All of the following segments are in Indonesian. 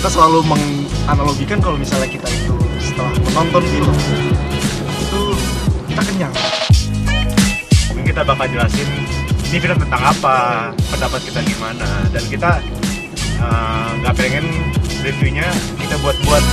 kita selalu menganalogikan kalau misalnya kita itu setelah menonton film itu kita kenyang. Mungkin kita bakal jelasin ini film tentang apa, pendapat kita gimana, dan kita nggak pengen reviewnya kita buat-buat.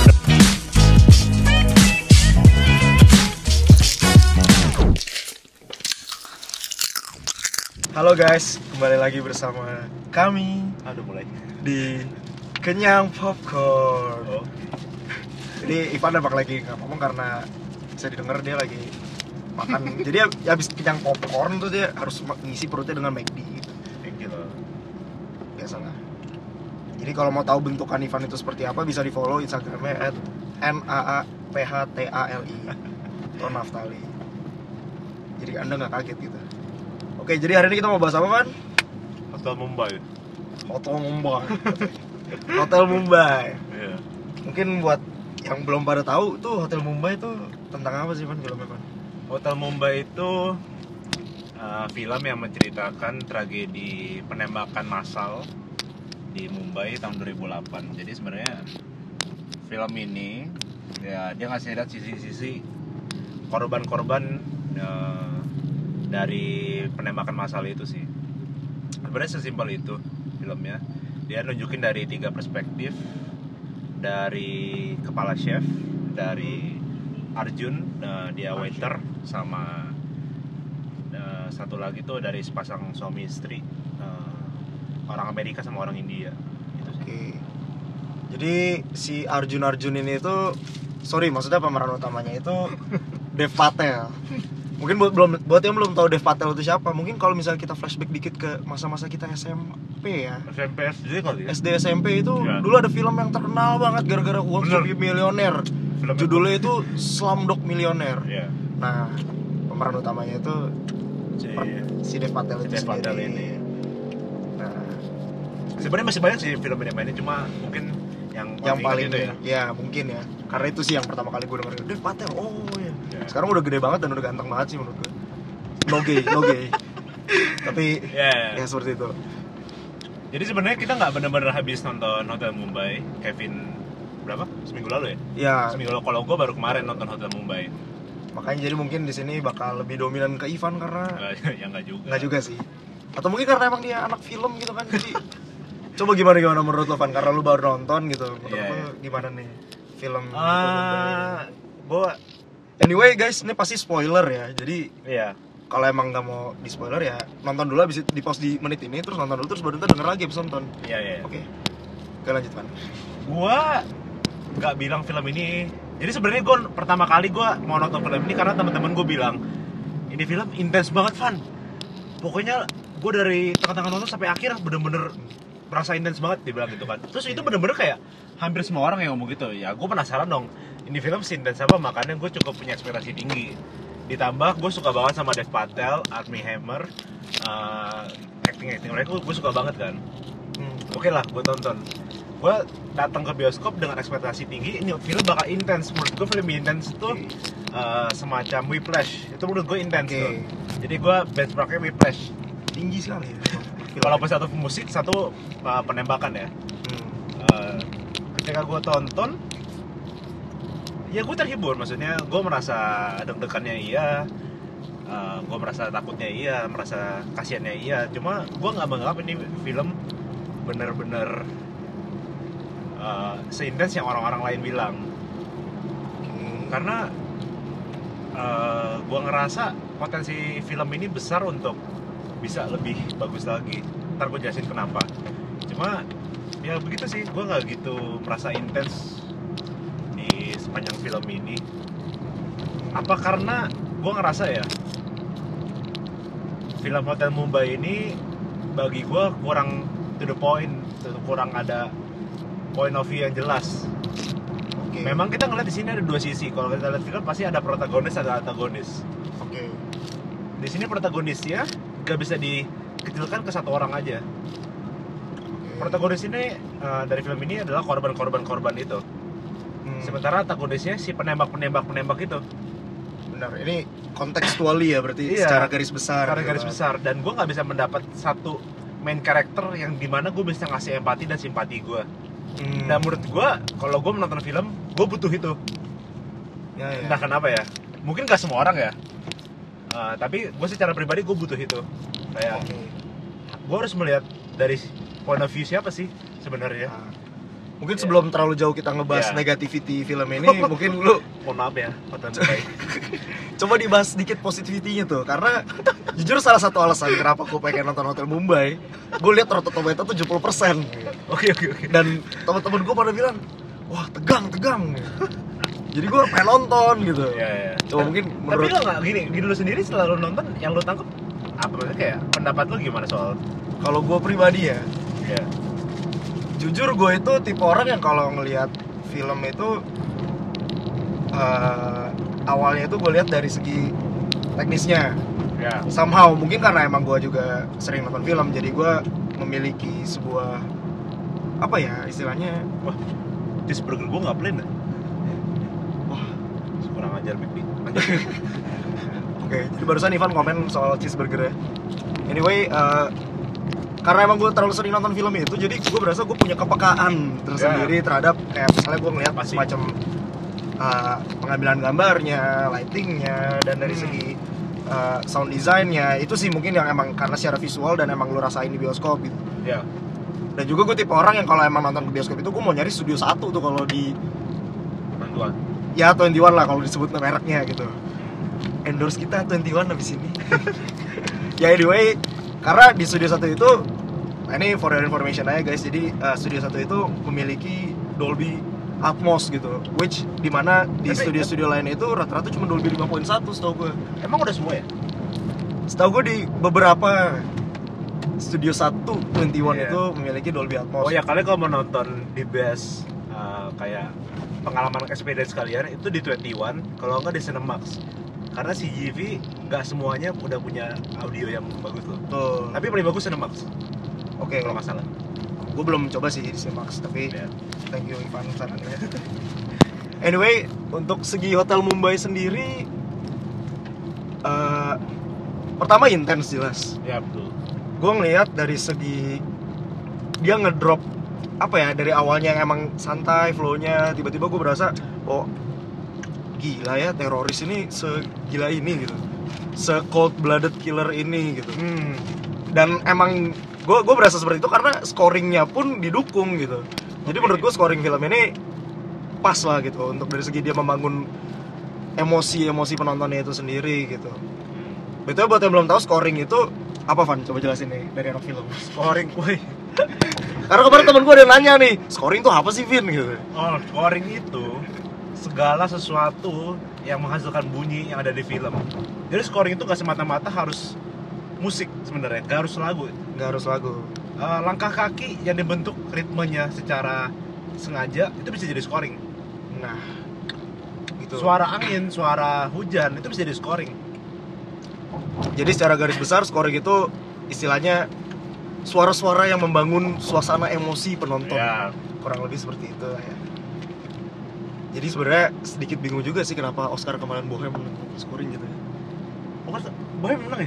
Halo guys, kembali lagi bersama kami Aduh mulai di Kenyang Popcorn. Oh. Jadi Ivan nampak lagi nggak ngomong karena bisa didengar dia lagi makan. Jadi habis kenyang popcorn tuh dia harus ngisi perutnya dengan McD gitu. Thank you loh. Biasalah. Jadi kalau mau tahu bentukan Ivan itu seperti apa bisa di follow Instagramnya @naaphthali Ton Naftali. Jadi Anda nggak kaget gitu. Oke, jadi hari ini kita mau bahas apa, Van? Hotel Mumbai. Hotel Mumbai. Hotel Mumbai. Iya. Mungkin buat yang belum pada tahu tuh Hotel Mumbai itu tentang apa sih, Van, filmnya, Van? Hotel Mumbai itu film yang menceritakan tragedi penembakan massal di Mumbai tahun 2008. Jadi sebenarnya film ini ya dia ngasih lihat sisi-sisi korban-korban dari penembakan massal itu sih. Sebenarnya sesimpel itu filmnya. Dia nunjukin dari 3 perspektif, dari kepala chef, dari Arjun, dia waiter, sama satu lagi tuh dari sepasang suami istri, orang Amerika sama orang India. Itu sih. Oke. Jadi si Arjun ini itu, sorry, maksudnya pemeran utamanya itu Dev Patel. Mungkin buat yang belum tahu Dev Patel itu siapa, mungkin kalau misalnya kita flashback dikit ke masa-masa kita SMP ya. SMP SD kali ya? SD SMP itu Ya. dulu ada film yang terkenal banget gara-gara Who Wants to Be Millionaire. Film Judulnya itu Slumdog Millionaire. Iya. Nah, pemeran utamanya itu si Dev Patel itu Dev Patel sendiri. ini. Nah, Sebenarnya masih banyak sih film ini mainnya, cuma mungkin yang paling itu ya. ya mungkin ya. Karena itu sih yang pertama kali gue denger Dev Patel. Oh iya. Ya. Sekarang udah gede banget dan udah ganteng banget sih menurut gue. No gay. Tapi Ya. ya seperti itu. Jadi sebenarnya kita nggak benar-benar habis nonton Hotel Mumbai. Kevin berapa? Seminggu lalu ya? Ya, Seminggu lalu. Kalau gue baru kemarin nonton Hotel Mumbai. makanya jadi mungkin di sini bakal lebih dominan ke Ivan karena Ya nggak juga. nggak juga sih. Atau mungkin karena emang dia anak film gitu kan. Jadi coba gimana menurut lo, Van? Karena lo baru nonton gitu. Menurut Iya, lo iya. gimana nih film Hotel Mumbai? Gue Anyway guys, ini pasti spoiler ya. Jadi iya. kalau emang nggak mau di spoiler ya nonton dulu, habis itu di pause di menit ini, terus nonton dulu, terus baru ntar denger lagi habis nonton. Iya. Oke lanjut, Van. Gue nggak bilang film ini. Jadi sebenarnya gue pertama kali gue mau nonton film ini karena teman-teman gue bilang ini film intens banget, Van. Pokoknya gue dari tengah-tengah nonton sampai akhir bener-bener merasa intens banget, dibilang gitu kan. Terus itu bener-bener kayak hampir semua orang yang ngomong gitu. Ya gue penasaran dong, ini film seintens apa, makanya gue cukup punya ekspektasi tinggi. Ditambah gue suka banget sama Dev Patel, Armie Hammer, acting mereka gue suka banget kan. Oke lah, gue tonton. Gue datang ke bioskop dengan ekspektasi tinggi, ini film bakal intens. Menurut gue film intens itu semacam Whiplash. Itu menurut gue intens tuh. Jadi gue benchmarknya Whiplash. Tinggi sekali ya. Walaupun satu musik, satu penembakan ya. Ketika gue tonton, ya gue terhibur. Maksudnya gue merasa deg-degannya iya, gue merasa takutnya iya, merasa kasihannya iya. Cuma gue nggak menganggap ini film bener-bener seintens yang orang-orang lain bilang. Karena gue ngerasa potensi film ini besar untuk bisa lebih bagus lagi. Ntar gue jelasin kenapa. Cuma ya begitu sih, gue nggak gitu merasa intens di sepanjang film ini. Apa karena gue ngerasa ya film Hotel Mumbai ini bagi gue kurang to the point, kurang ada point of view yang jelas. Memang kita ngeliat di sini ada dua sisi. Kalau kita lihat film pasti ada protagonis, ada antagonis. Di sini protagonisnya gak bisa dikecilkan ke satu orang aja. Protagonis ini dari film ini adalah korban itu. Sementara antagonisnya si penembak itu. Benar, ini kontekstuali ya berarti. Iya, secara garis besar. Secara garis besar. Dan gue nggak bisa mendapat satu main karakter yang dimana gue bisa ngasih empati dan simpati gue. Nah menurut gue, kalau gue menonton film, gue butuh itu. Ya. Entah kenapa ya. Mungkin gak semua orang ya. Tapi gue secara pribadi gue butuh itu. Kayak gue harus melihat dari point of view siapa sih sebenarnya. Mungkin sebelum terlalu jauh kita ngebahas negativity film ini, mungkin lu mohon maaf ya, Hotel Mumbai. coba dibahas sedikit positivity-nya tuh. Karena jujur salah satu alasan kenapa gue pengen nonton Hotel Mumbai, gue lihat Rotten Tomato 70%. Oke. Dan teman-teman gue pada bilang, wah tegang. Jadi gue pengen nonton gitu. Iya. Coba mungkin menurut. Tapi lo nggak gini lu sendiri setelah lu nonton, yang lu tangkap apa maksudnya, kayak pendapat lu gimana soal? Kalau gue pribadi ya, Iya. jujur gue itu tipe orang yang kalau ngelihat film itu awalnya itu gue lihat dari segi teknisnya. Ya. Somehow mungkin karena emang gue juga sering nonton film, jadi gue memiliki sebuah apa ya istilahnya. Wah, cheeseburger gue nggak plain ya? Wah, kurang ajar Big. Oke, jadi barusan Ivan komen soal cheeseburger ya. Anyway, karena emang gue terlalu sering nonton film itu, jadi gue berasa gue punya kepekaan tersendiri terhadap kayak misalnya gue ngeliat semacam pengambilan gambarnya, lightingnya, dan dari segi sound design-nya itu sih mungkin yang emang karena secara visual dan emang lu rasain di bioskop gitu. Ya. Dan juga gue tipe orang yang kalau emang nonton ke bioskop itu gue mau nyari studio 1 tuh kalau di Bantuan. ya 21 lah kalau disebut mereknya gitu. Endorse kita 21 habis ini. Ya anyway, karena di studio 1 itu ini for your information aja guys. Jadi studio 1 itu memiliki Dolby Atmos gitu, which dimana di studio-studio lain itu rata-rata cuma Dolby 5.1 setahu gue. Emang udah semua ya? Setahu gue di beberapa studio 1 21 itu memiliki Dolby Atmos. Oh ya, kalian kalau mau nonton di best kayak pengalaman experience kalian itu di 21, kalau enggak di Cinemax. Karena CGV nggak semuanya udah punya audio yang bagus loh. Tuh. Tapi paling bagus Cinemax. Oke. Kalau nggak salah. Gue belum coba sih di Cinemax, tapi thank you Ivan sarannya. Anyway, untuk segi Hotel Mumbai sendiri, pertama intens jelas. Ya betul. Gue ngelihat dari segi dia ngedrop apa ya, dari awalnya yang emang santai flow-nya, tiba-tiba gue berasa oh gila ya, teroris ini segila ini gitu, se-cold blooded killer ini gitu. Dan emang gue berasa seperti itu karena scoringnya pun didukung gitu. Jadi menurut gue scoring film ini pas lah gitu untuk dari segi dia membangun emosi penontonnya itu sendiri gitu. Betul, buat yang belum tahu scoring itu apa, Van? Coba jelasin nih dari anak film. Scoring, woi. Karena kemarin temen gue ada yang nanya nih, scoring tuh apa sih, Vin? Gitu. Oh, scoring itu segala sesuatu yang menghasilkan bunyi yang ada di film. Jadi scoring itu gak semata-mata harus musik sebenarnya, gak harus lagu. Langkah kaki yang dibentuk ritmenya secara sengaja itu bisa jadi scoring. Nah, gitu. Suara angin, suara hujan itu bisa jadi scoring. Jadi secara garis besar scoring itu istilahnya suara-suara yang membangun suasana emosi penonton. Ya. Kurang lebih seperti itu ya. Jadi sebenarnya sedikit bingung juga sih kenapa Oscar kemarin Bohem menang scoring gitu. Bohem menang ya?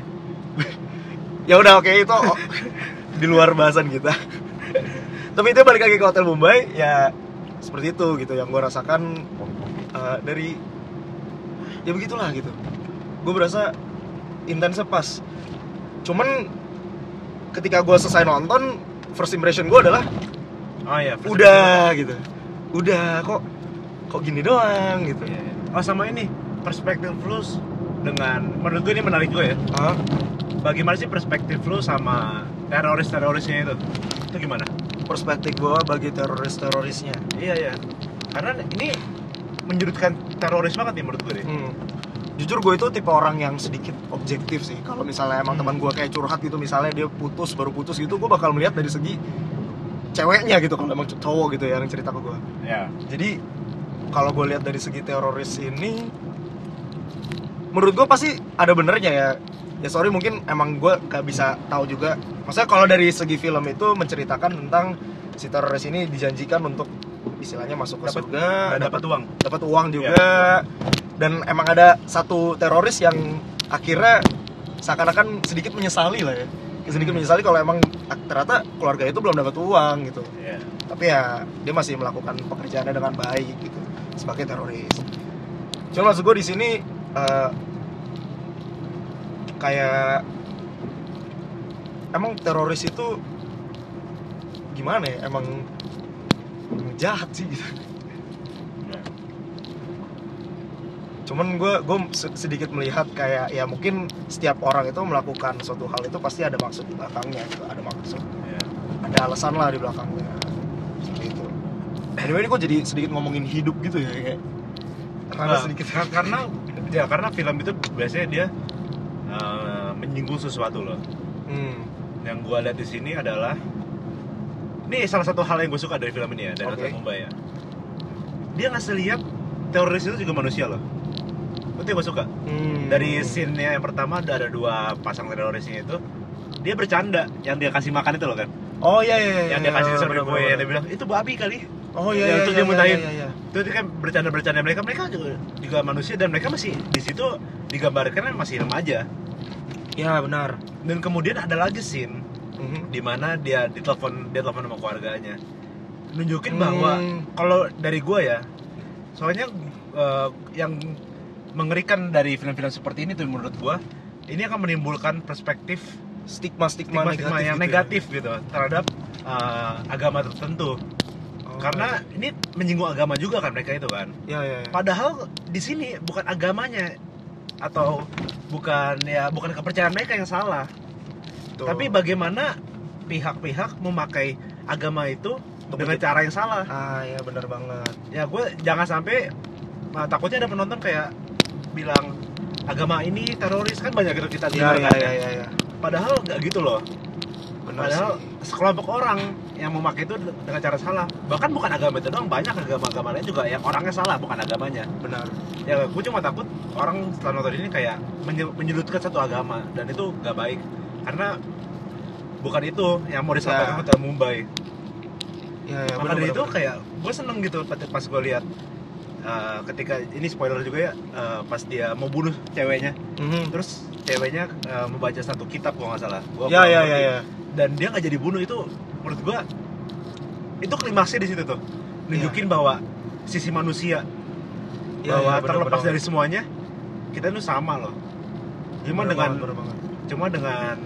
Ya udah oke, itu di luar bahasan kita. Tapi itu balik lagi ke Hotel Mumbai ya, seperti itu gitu yang gue rasakan dari ya begitulah gitu. Gue berasa intensnya pas. Cuman ketika gue selesai nonton, first impression gue adalah udah gitu. Udah kok gini doang gitu. Oh sama ini perspektif lu dengan, menurut gue ini menarik gue ya. Bagaimana sih perspektif lu sama terorisnya itu? Itu gimana? Perspektif gue bagi terorisnya. Iya. Karena ini menyudutkan teroris banget nih menurut gue deh. Jujur gue itu tipe orang yang sedikit objektif sih. Kalau misalnya emang teman gue kayak curhat gitu, misalnya dia baru putus gitu, gue bakal melihat dari segi ceweknya gitu. Kalau emang cowok gitu ya yang cerita ke gue. Ya. Jadi kalau gue lihat dari segi teroris ini, menurut gue pasti ada benernya ya. Ya sorry, mungkin emang gue gak bisa tahu juga. Maksudnya kalau dari segi film itu menceritakan tentang si teroris ini dijanjikan untuk istilahnya masuk ke surga, dapat uang juga. Ya. Dan emang ada satu teroris yang akhirnya seakan-akan sedikit menyesali lah ya. sedikit menyesali kalau emang ternyata keluarga itu belum dapat uang gitu. Iya. Tapi ya dia masih melakukan pekerjaannya dengan baik gitu sebagai teroris. Cuma maksud gue di sini kayak emang teroris itu gimana ya, emang jahat sih gitu. Cuman gue sedikit melihat kayak ya mungkin setiap orang itu melakukan suatu hal itu pasti ada maksud di belakangnya gitu, ada maksud, ada alasan lah di belakangnya seperti itu. Anyway, ini kok jadi sedikit ngomongin hidup gitu ya kayak karena sedikit karena film itu biasanya dia menyinggung sesuatu loh. Yang gue lihat di sini adalah ini salah satu hal yang gue suka dari film ini ya, dari Hotel Mumbai ya. Dia ngasih lihat teroris itu juga manusia loh. Itu yang gue suka. Dari scene-nya yang pertama ada dua pasang terorisnya itu, dia bercanda yang dia kasih makan itu loh kan. Oh iya. Yang dia kasih seperti kue, yang dia bilang itu babi kali. Oh iya. Itu dia muntahin. Itu kan bercanda mereka juga manusia dan mereka masih di situ digambarkan masih remaja. Ya benar. Dan kemudian ada lagi scene di mana dia ditelepon sama keluarganya, nunjukin bahwa kalau dari gue ya, soalnya yang mengerikan dari film-film seperti ini tuh menurut gue, ini akan menimbulkan perspektif stigma yang negatif gitu terhadap agama tertentu. Karena ini menyinggung agama juga kan mereka itu kan. Ya. Padahal di sini bukan agamanya atau bukan kepercayaan mereka yang salah. Tuh. Tapi bagaimana pihak-pihak memakai agama itu dengan cara yang salah. Ya benar banget. Ya gue jangan sampai takutnya ada penonton kayak bilang agama ini teroris, kan banyak gitu kita dengar kan. Ya. Padahal nggak gitu loh. Benar. Padahal sekelompok orang yang memakai itu dengan cara salah. Bahkan bukan agama itu doang, banyak agama lain juga yang orangnya salah, bukan agamanya. Benar. Ya gue cuma takut orang setelah nonton ini kayak menyudutkan satu agama, dan itu nggak baik. Karena bukan itu yang mau disampaikan Hotel Mumbai. Ya, maka dari itu kayak gue seneng gitu pas gue lihat ketika ini spoiler juga ya, pas dia mau bunuh ceweknya, terus ceweknya membaca satu kitab kalau nggak salah. Ya. Dan dia nggak jadi bunuh, itu menurut gue itu klimaksnya di situ tuh, nunjukin bahwa sisi manusia, bahwa terlepas dari semuanya kita itu sama loh. Cuma dengan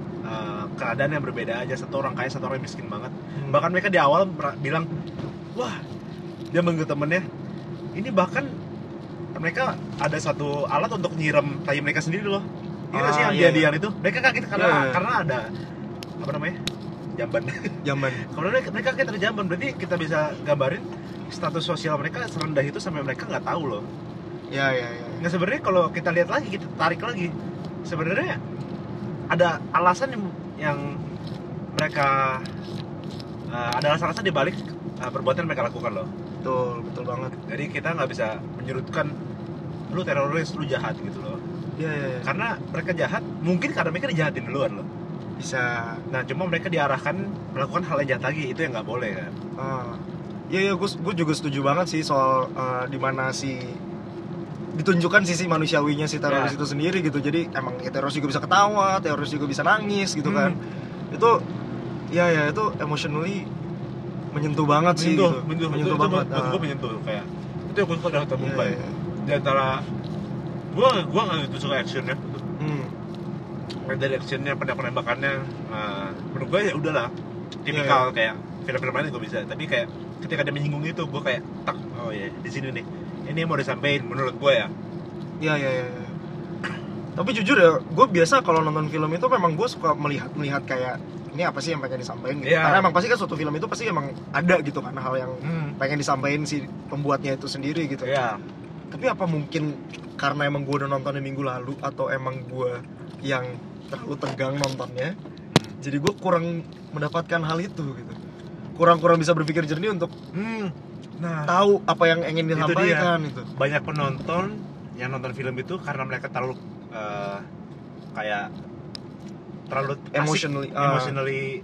keadaan yang berbeda aja, satu orang kaya, satu orang miskin banget. Bahkan mereka di awal bilang, wah, dia manggil temennya, ini bahkan mereka ada satu alat untuk nyiram tai mereka sendiri loh. Ini sih yang dia itu, mereka kaget karena ada apa namanya, jamban. Karena mereka kayak terjamban, berarti kita bisa gambarin status sosial mereka serendah itu sampai mereka nggak tahu loh. Ya. Nah sebenarnya kalau kita lihat lagi, kita tarik lagi, sebenarnya ada alasan yang mereka ada alasan di balik perbuatan yang mereka lakukan loh. Betul banget. Jadi kita nggak bisa menyudutkan lu teroris, lu jahat gitu loh. Iya. Karena mereka jahat, mungkin karena mereka dijahatin duluan loh. Bisa. Nah cuma mereka diarahkan melakukan hal yang jahat lagi, itu yang nggak boleh kan. Iya, gue juga setuju banget sih soal dimana ditunjukkan sisi manusiawinya si teroris itu sendiri gitu. Jadi emang teroris juga bisa ketawa, teroris juga bisa nangis gitu kan. Itu itu emotionally menyentuh banget sih gitu. Menyentuh banget. Gue menyentuh kayak itu yang gue suka dari Hotel Mumbai. Di antara gue nggak gitu suka actionnya. Dari actionnya, penembakannya, menurut gue ya udahlah tipikal kayak film-film lain gue bisa. Tapi kayak ketika dia menyinggung itu, gue kayak di sini nih, ini mau disampaikan menurut gue ya. Iya. Tapi jujur ya, gue biasa kalau nonton film itu memang gue suka melihat kayak ini apa sih yang pengen disampaikan gitu. Karena emang pasti kan suatu film itu pasti emang ada gitu kan hal yang pengen disampaikan si pembuatnya itu sendiri gitu. Tapi apa mungkin karena emang gue udah nontonnya minggu lalu, atau emang gue yang terlalu tegang nontonnya, jadi gue kurang mendapatkan hal itu gitu. Kurang bisa berpikir jernih untuk tahu apa yang ingin disampaikan itu. Banyak penonton yang nonton film itu karena mereka terlalu terlalu emotionally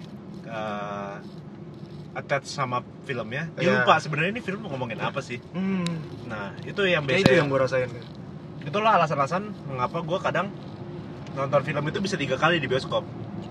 attached sama filmnya. Dia lupa sebenarnya ini film ngomongin apa sih. Nah itu yang biasanya. Itu yang gue rasain. Itulah alasan-alasan mengapa gue kadang nonton film itu bisa 3 kali di bioskop.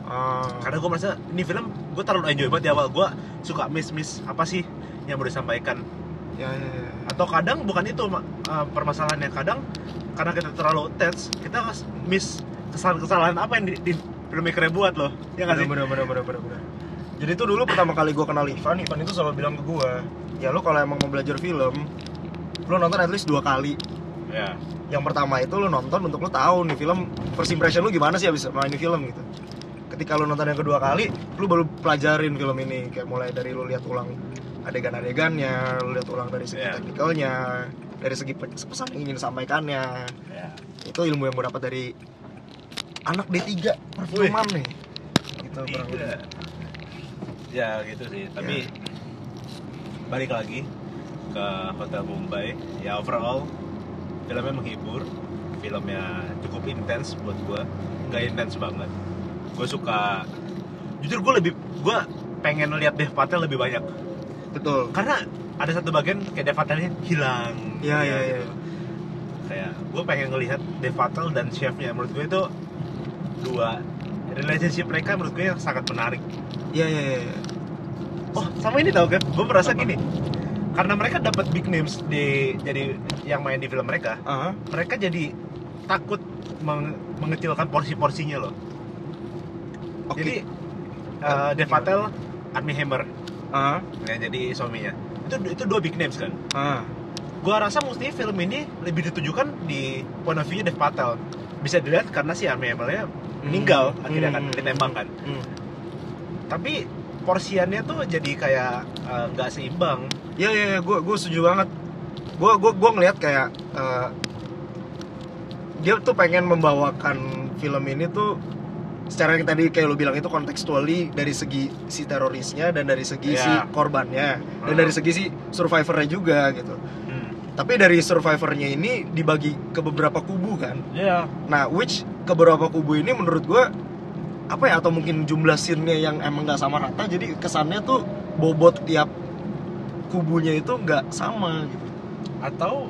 Karena gue merasa ini film gue terlalu enjoy banget di awal. Gue suka miss apa sih yang mau disampaikan. Ya. Atau kadang bukan itu permasalahannya, kadang karena kita terlalu attach, kita miss kesalahan apa yang di filmmaker buat loh. Ya nggak sih? Bener. Jadi itu dulu pertama kali gue kenal Ivan itu selalu bilang ke gue, ya lo kalau emang mau belajar film, lo nonton at least 2 kali. Ya. Yang pertama itu lo nonton untuk lo tahu nih film first impression lo gimana sih abis main film gitu. Ketika lo nonton yang kedua kali, lo baru pelajarin film ini, kayak mulai dari lo lihat ulang adegan-adegannya, lo lihat ulang dari segi teknikalnya, dari segi pesan yang ingin disampaikannya. Itu ilmu yang gue dapat dari anak D3 perfilman nih. Gitu kurang lebih. Ya gitu sih, tapi balik lagi ke Hotel Mumbai, ya overall filmnya menghibur, filmnya cukup intens buat gue, nggak intens banget. Gue suka, jujur gue pengen lihat Dev Patel lebih banyak. Betul. Karena ada satu bagian kayak Dev Patelnya hilang. Iya. Gitu. Kayak gue pengen ngelihat Dev Patel dan chefnya, menurut gue itu dua relationship mereka menurut gue yang sangat menarik. Iya. Oh, sama ini tau kan? Gue merasa gini, karena mereka dapat big names jadi yang main di film mereka, mereka jadi takut mengecilkan porsinya loh. Jadi Dev Patel, Armie Hammer, yang jadi suaminya. Itu 2 big names kan. Gua rasa mesti film ini lebih ditujukan di point of view Dev Patel. Bisa dilihat karena si Armie Hammer-nya meninggal akhirnya kan ditembak kan. Tapi porsiannya tuh jadi kayak nggak seimbang. Iya, gue setuju banget. Gue ngelihat kayak dia tuh pengen membawakan film ini tuh secara yang tadi kayak lo bilang itu kontekstuali dari segi si terorisnya dan dari segi si korbannya dan dari segi si survivornya juga gitu. Tapi dari survivornya ini dibagi ke beberapa kubu kan. Nah, which ke beberapa kubu ini menurut gue apa ya, atau mungkin jumlah scene-nya yang emang nggak sama rata, jadi kesannya tuh bobot tiap kubunya itu nggak sama gitu. Atau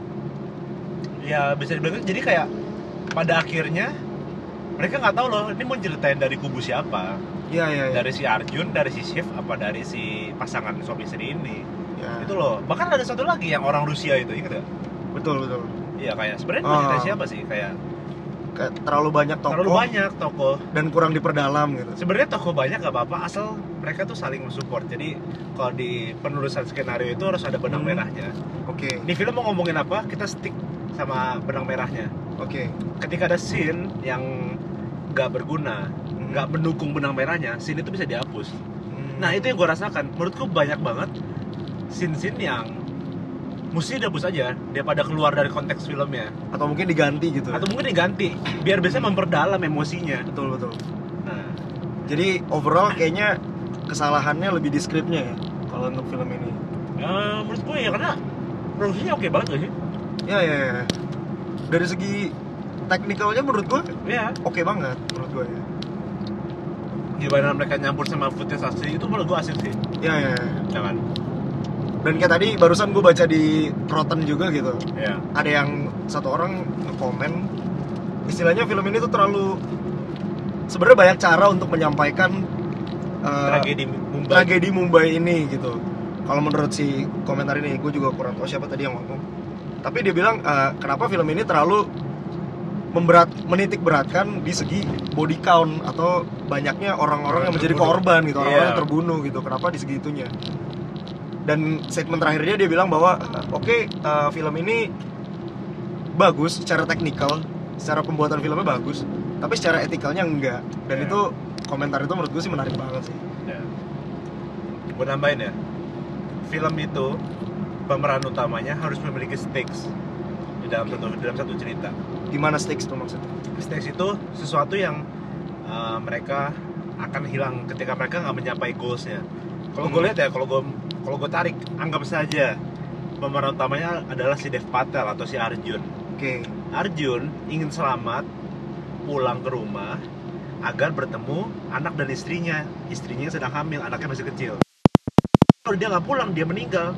ya bisa dibilang jadi kayak pada akhirnya mereka nggak tahu loh ini mau ceritain dari kubu siapa. Iya. Dari si Arjun, dari si Shiv, apa dari si pasangan suami istri ini. Itu loh. Bahkan ada satu lagi yang orang Rusia itu, inget gak? Betul. Iya, kayak sebenarnya mau ceritain siapa sih, kayak terlalu banyak tokoh dan kurang diperdalam gitu. Sebenarnya tokoh banyak gak apa-apa asal mereka tuh saling mensupport. Jadi kalau di penulisan skenario itu harus ada benang merahnya. Oke. Di film mau ngomongin apa, kita stick sama benang merahnya. Oke. Ketika ada scene yang gak berguna, gak mendukung benang merahnya, scene itu bisa dihapus. Nah itu yang gue rasakan. Menurutku banyak banget scene-scene yang mesti dihapus aja daripada keluar dari konteks filmnya, atau mungkin diganti gitu, biar bisa memperdalam emosinya. Betul. Nah, jadi overall kayaknya kesalahannya lebih di skripnya ya kalau untuk film ini. Menurut gue ya karena produksinya oke banget gak sih? Ya. Dari segi teknikalnya menurut gue oke banget menurut gue ya. Gimana mereka nyampur sama footage asli itu menurut gue asik sih. Ya. Jangan. Dan kayak tadi barusan gue baca di Rotten juga gitu. Iya. Ada yang satu orang nge-komen istilahnya film ini tuh terlalu, sebenarnya banyak cara untuk menyampaikan tragedi Mumbai ini gitu. Kalau menurut si komentar ini, gue juga kurang tahu siapa tadi yang ngomong. Tapi dia bilang kenapa film ini terlalu menitik beratkan di segi body count atau banyaknya orang-orang yang menjadi korban gitu, orang-orang yang terbunuh gitu. Kenapa di segi itunya? Dan statement terakhirnya dia bilang bahwa film ini bagus secara teknikal, secara pembuatan filmnya bagus, tapi secara etikalnya enggak. Dan itu komentar itu menurut gue sih menarik banget sih. Gue nambahin ya, film itu pemeran utamanya harus memiliki stakes di dalam satu cerita. Gimana stakes tuh maksudnya? Stakes itu sesuatu yang mereka akan hilang ketika mereka nggak mencapai goalsnya. Kalau gue lihat ya, kalau gue tarik, anggap saja pemeran utamanya adalah si Dev Patel atau si Arjun. Arjun ingin selamat pulang ke rumah agar bertemu anak dan istrinya yang sedang hamil, anaknya masih kecil. Kalau dia nggak pulang, dia meninggal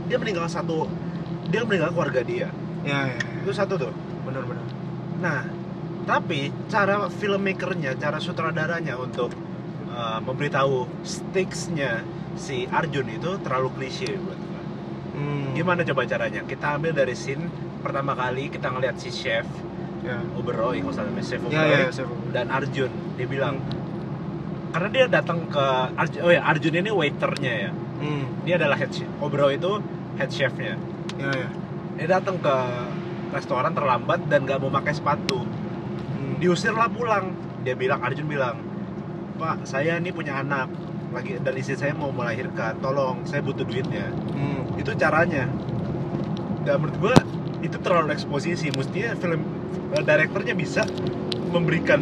keluarga dia. Ya. Itu satu tuh. Benar. Nah, tapi cara filmmakernya, cara sutradaranya untuk memberitahu stakes-nya si Arjun itu terlalu klise buat gua. Gimana coba caranya? Kita ambil dari scene pertama kali kita ngeliat si chef Oberoi, kalau salah namanya chef Oberoi, dan Arjun. Dia bilang karena dia datang ke Arjun ini waiternya ya. Dia adalah head chef. Oberoi itu head chefnya. Dia datang ke restoran terlambat dan nggak mau pakai sepatu. Diusirlah pulang. Arjun bilang, Pak, saya ini punya anak lagi dan istri saya mau melahirkan, tolong, saya butuh duitnya. Itu caranya. Dan menurut gua itu terlalu eksposisi. Mestinya film direkturnya bisa memberikan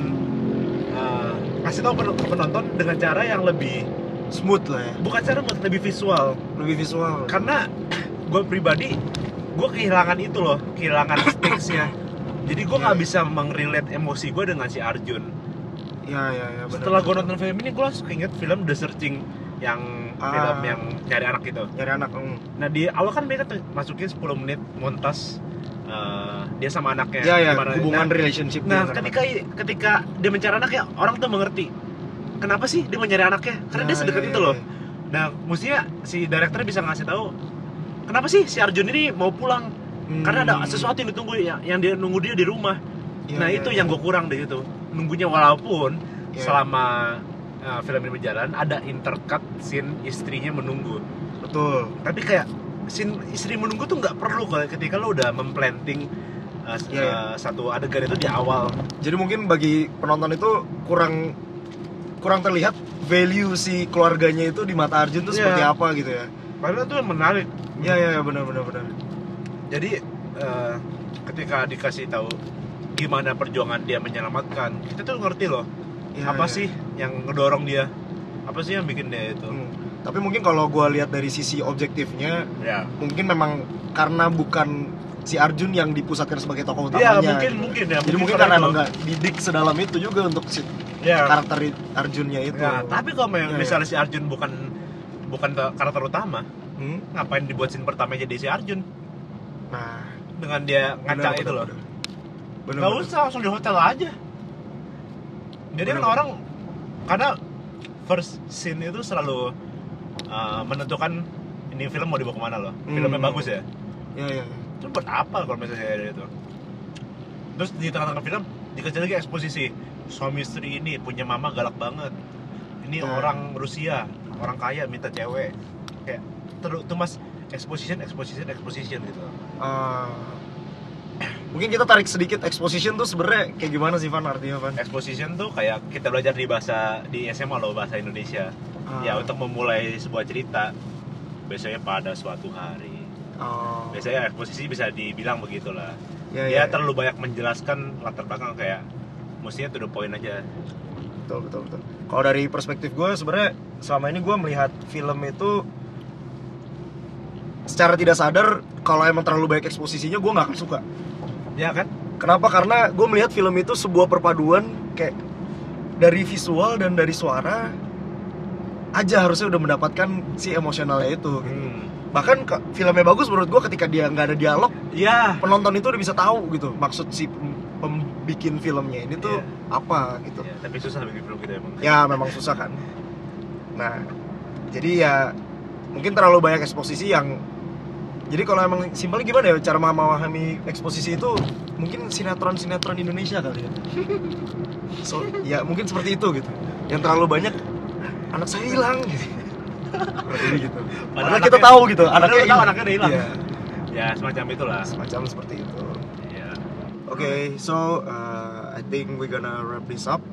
kasih tahu ke penonton dengan cara yang lebih smooth lah ya. Bukan cara lebih visual. Karena gue pribadi gue kehilangan itu loh, kehilangan stakes-nya. Jadi gue nggak bisa mengrelate emosi gue dengan si Arjun. Bener. Setelah gue nonton film ini, gue langsung inget film The Searching yang film yang nyari anak itu. Nah di awal kan mereka masukin 10 menit montas dia sama anaknya. Hubungan relationship. Nah ketika dia mencari anaknya, orang tuh mengerti kenapa sih dia mencari anaknya, karena dia sedekat itu loh. Nah mestinya si director bisa ngasih tahu kenapa sih si Arjun ini mau pulang, karena ada sesuatu yang ditunggu yang dia nunggu dia di rumah. Itu yang gue kurang di situ, nunggunya. Walaupun selama film ini berjalan ada intercut scene istrinya menunggu. Betul. Tapi kayak scene istri menunggu tuh nggak perlu ketika lo udah memplanting satu adegan itu di awal. Jadi mungkin bagi penonton itu kurang terlihat value si keluarganya itu di mata Arjun tuh seperti apa gitu ya. Padahal itu yang menarik. Benar. Jadi ketika dikasih tahu gimana perjuangan dia menyelamatkan, kita tuh ngerti loh apa sih yang ngedorong dia, apa sih yang bikin dia itu. Tapi mungkin kalau gue lihat dari sisi objektifnya, mungkin memang karena bukan si Arjun yang dipusatkan sebagai tokoh utamanya. Mungkin ya. Jadi mungkin karena emang nggak didik sedalam itu juga untuk si karakter Arjunnya itu. Tapi kalau misalnya si Arjun bukan karakter utama, ngapain dibuat scene pertama jadi si Arjun? Nah, dengan dia ngaca itu loh. Nggak usah, langsung di hotel aja. Jadi kan orang, karena first scene itu selalu menentukan ini film mau dibawa kemana loh. Filmnya bagus ya. Itu buat apa kalau misalnya itu? Terus di tengah-tengah film dikasih lagi eksposisi suami istri ini punya mama galak banget. Ini orang Rusia, orang kaya minta cewek. Kayak tuh mas exposition gitu. Mungkin kita tarik sedikit exposition tuh sebenarnya kayak gimana sih Van, artinya Van? Exposition tuh kayak kita belajar di SMA loh, bahasa Indonesia. Ya untuk memulai sebuah cerita biasanya pada suatu hari. Biasanya eksposisi bisa dibilang begitulah. Dia terlalu banyak menjelaskan latar belakang, kayak mestinya to the point aja. Betul. Kalau dari perspektif gue sebenarnya selama ini gue melihat film itu secara tidak sadar, kalau emang terlalu banyak eksposisinya gue nggak akan suka. Ya kan? Kenapa? Karena gue melihat film itu sebuah perpaduan kayak dari visual dan dari suara aja harusnya udah mendapatkan si emosionalnya itu. Bahkan filmnya bagus menurut gue ketika dia nggak ada dialog, penonton itu udah bisa tahu gitu maksud si pembikin filmnya ini tuh apa gitu. Tapi susah bikin film gitu emang. Ya memang susah kan. Nah, jadi ya mungkin terlalu banyak eksposisi yang, jadi kalau emang simpelnya gimana ya cara memahami eksposisi itu, mungkin sinetron Indonesia kali ya. Ya mungkin seperti itu gitu. Yang terlalu banyak anak saya hilang gitu. Seperti gitu. Padahal kita tahu gitu anaknya udah hilang. Ya semacam itulah. Semacam seperti itu. Okay, so I think we're gonna wrap this up.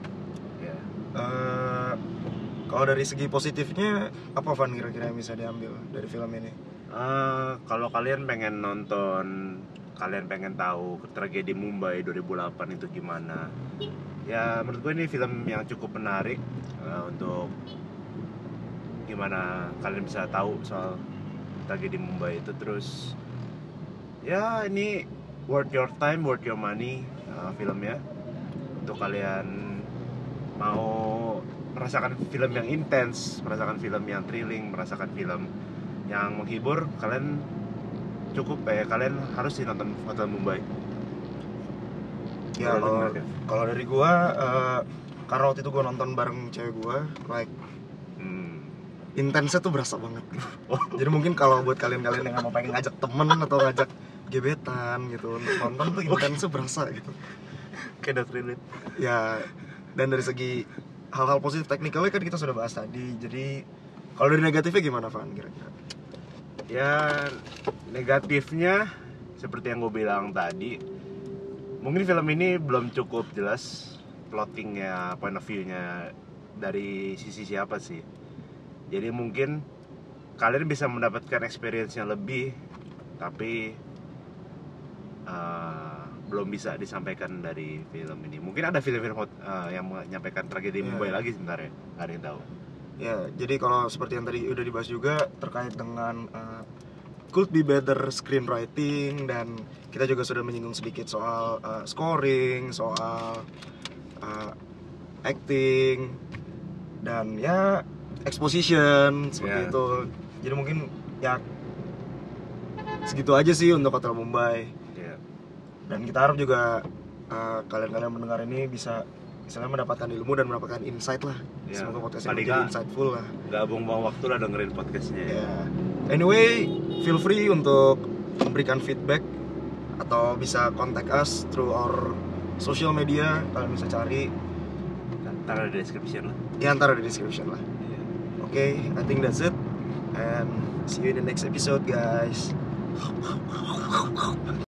Kalau dari segi positifnya apa Van kira-kira yang bisa diambil dari film ini? Kalau kalian pengen nonton, kalian pengen tahu tragedi Mumbai 2008 itu gimana, ya menurut gue ini film yang cukup menarik untuk gimana kalian bisa tahu soal tragedi Mumbai itu. Terus ya ini worth your time, worth your money filmnya, untuk kalian mau merasakan film yang intens, merasakan film yang thrilling, merasakan film yang menghibur, kalian kalian harus nonton Hotel Mumbai. Ya kalau dari gua karena waktu itu gue nonton bareng cewek gue, like intensnya tuh berasa banget. Jadi mungkin kalau buat kalian-kalian yang mau pengen ngajak temen atau ngajak gebetan gitu untuk nonton tuh intensnya berasa gitu. Kayak relate. Ya, dan dari segi hal-hal positif teknikalnya kan kita sudah bahas tadi. Jadi kalau dari negatifnya gimana, Van, kira-kira? Ya, negatifnya seperti yang gue bilang tadi, mungkin film ini belum cukup jelas plottingnya, point of view-nya dari sisi siapa sih. Jadi mungkin kalian bisa mendapatkan experience yang lebih, tapi belum bisa disampaikan dari film ini. Mungkin ada film-film yang menyampaikan tragedi Mumbai lagi sebentar ya, nggak ada yang tahu. Ya, jadi kalau seperti yang tadi udah dibahas juga terkait dengan could be better screenwriting, dan kita juga sudah menyinggung sedikit soal scoring, soal acting, dan ya exposition seperti itu. Jadi mungkin ya segitu aja sih untuk Hotel Mumbai. Dan kita harap juga kalian-kalian mendengar ini bisa misalnya mendapatkan ilmu dan mendapatkan insight lah. Semoga podcast ini jadi insightful lah. Gak buang-buang waktu lah dengerin podcastnya. Anyway, feel free untuk memberikan feedback atau bisa contact us through our social media. Kalian bisa cari, taruh di description lah. Ya, taruh di description lah. Okay, I think that's it, and see you in the next episode, guys.